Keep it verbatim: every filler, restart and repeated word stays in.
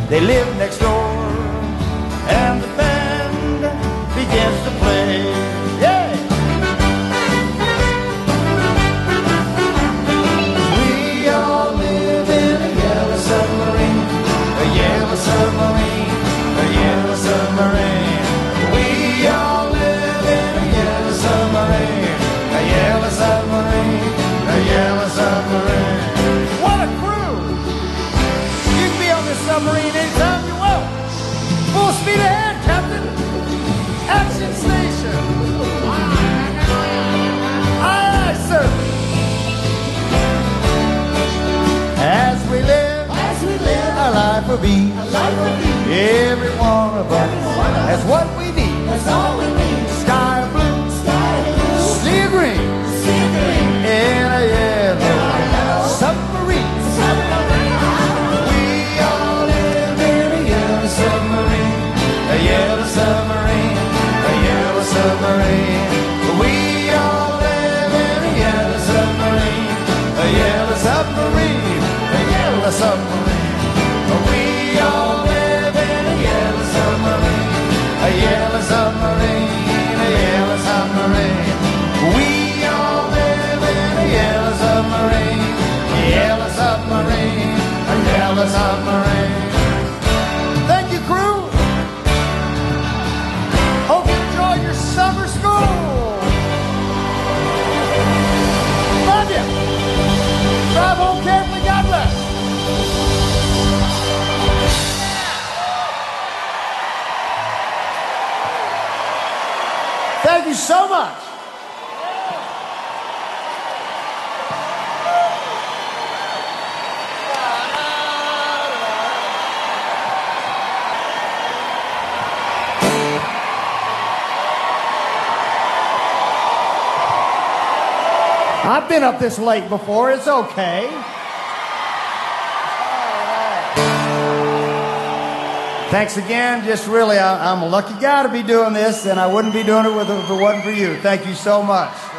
They live next door, and the band begins to play. Yeah! We all live in a yellow submarine, a yellow submarine, a yellow submarine. We all live in a yellow submarine, a yellow submarine, a yellow submarine. What a crew! You can be on this submarine anytime you want. Full speed ahead, Captain. Action station. Aye, aye, sir. As we live, As we live, our life will be. our life will be. Every one of us has what we need. That's all we need. Sky blue, Sky blue, sea green, sea green, in a yellow yellow submarine. submarine. We all live in a yellow submarine, a yellow submarine, a yellow submarine. We all live in a yellow submarine, a yellow submarine, a yellow submarine. We all live in a yellow submarine, a yellow submarine, a yellow submarine. We all live in a yellow submarine, a yellow submarine, a yellow submarine. Thank you, crew. Hope you enjoyed your summer school. Love you. Drive home carefully. God bless. Thank you so much. I've been up this late before. It's okay. Thanks again. Just really, I, I'm a lucky guy to be doing this, and I wouldn't be doing it with, if it wasn't for you. Thank you so much.